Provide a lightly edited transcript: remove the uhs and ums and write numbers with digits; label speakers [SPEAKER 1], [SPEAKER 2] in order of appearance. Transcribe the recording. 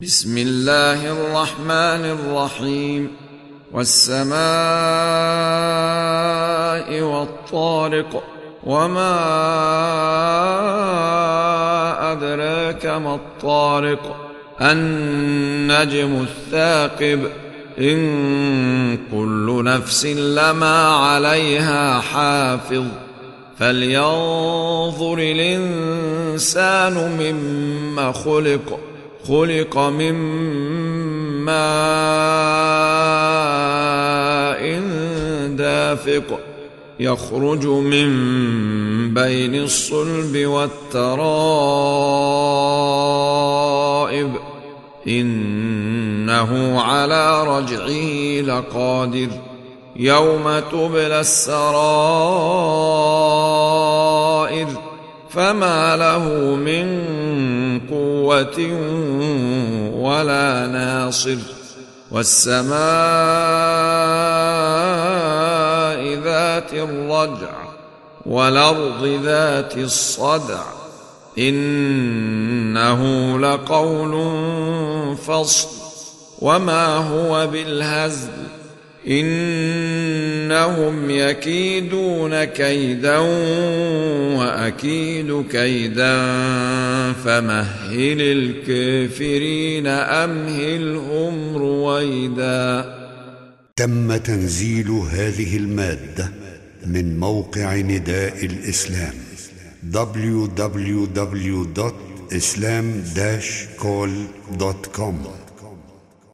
[SPEAKER 1] بسم الله الرحمن الرحيم. والسماء والطارق، وما أدراك ما الطارق، النجم الثاقب، إن كل نفس لما عليها حافظ، فلينظر الإنسان مما خلق، خلق من ماء دافق، يخرج من بين الصلب والترائب، إنه على رجعه لقادر، يوم تبلى السرائر، فما له من قوة ولا ناصر. والسماء ذات الرجع، والأرض ذات الصدع، إنه لقول فصل، وما هو بالهزل، إنهم يكيدون كيدا وأكيد كيدا، فمهل الكافرين أمهلهم رويدا.
[SPEAKER 2] تم تنزيل هذه المادة من موقع نداء الإسلام www.islam-call.com